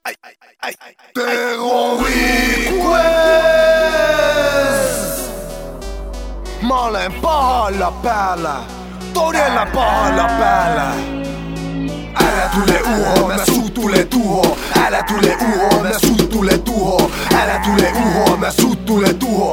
Terroriquest! Mä olen pahalla päällä, todella pahalla päällä. Älä tule uho, mä sut tule tuho. Älä tule uho, mä sut tule tuho. Älä tule uho, mä sut tule tuho.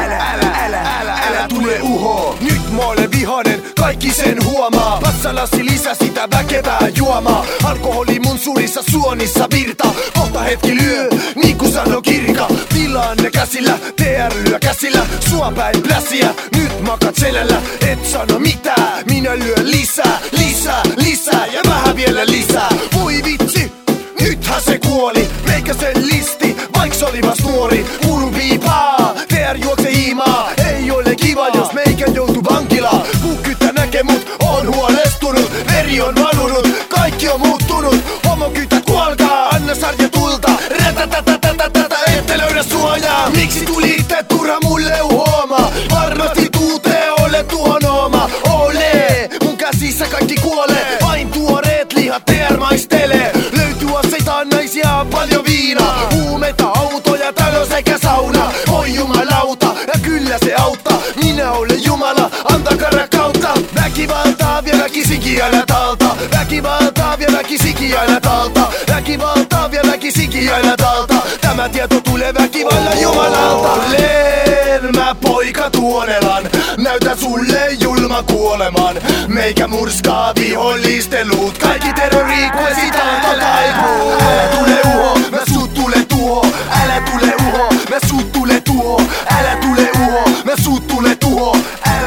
Älä tule uho. Nyt mä olen vihanen, kaikki sen huomaa. Vatsalassi lisää sitä väkevää juomaa. Alkoholi mun surissa suonissa virta. Kohta hetki lyö, niinku sano kirka. Tilanne käsillä, TR lyö käsillä. Sua päin pläsiä, nyt makat selällä. Et sano mitään, minä lyön lisää. Lisää ja vähän vielä lisää. Voi vitsi, nythän se kuoli. Meikäsen listi, vaiks oli vast nuori. Kuulun piipaa, TR juokse hiimaa. Ei ole kiva, jos meikä joutuu vankilaan. Puukyttä näkee mut, on huolestunut. Veri on valunut, kaikki on muuttunut. Homokytät kuolkaa, anna sarja tulta. Rätätätätätätä, ette löydä suojaa. Miksi tulitte turha mulle uhoamaan? Varmasti tuutee, ole tuhon oma. Ole, mun käsissä kaikki kuolee. Vain tuoreet lihat TR maistelee. Löytyy aseita, naisia, paljon viinaa. Huumeita, autoja, talo sekä sauna. Oi jumalauta, ja kyllä se auttaa. Minä olen Jumala, antakaa rakkautta. Väkivaltaa vie väkisinkin aina talta. Väkivaltaa vie väkisinkin aina talta. Väkivaltaa vie väkisinkin aina talta. Tämä tieto tulee väkivallan Jumalalta. Olen mä poika Tuonelan. Näytän sulle julma kuoleman. Meikä murskaa vihollistelut. Kaikki terroriquestit anto taipuu. Älä tule uho, mä sut tule tuho. Älä tule uho, mä sut tule tuho. Älä tule uho, mä sut tule tuho.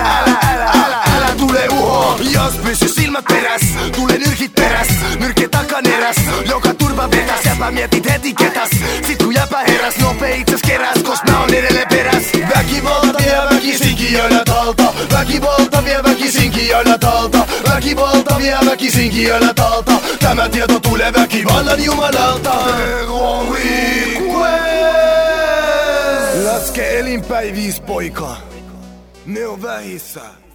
Älä tule uho. Jos pysy silmät peräs, tule nyrkit peräs. Nyrkki takaneräs, joka turva vetäs. Jäpä mietit heti ketäs. Sit kun jäpä heräs, nopee itses keräs. Koska mä on edelleen peräs. Väkivalta vie väkisinkin aina talta. Väkivalta vie väkisinkin aina talta. Väkivalta vie väkisinkin aina talta. Tämä tieto tulee väkivallan Jumalalta. Terroriquest! Laske elinpäiviis poika, ne on vähissä.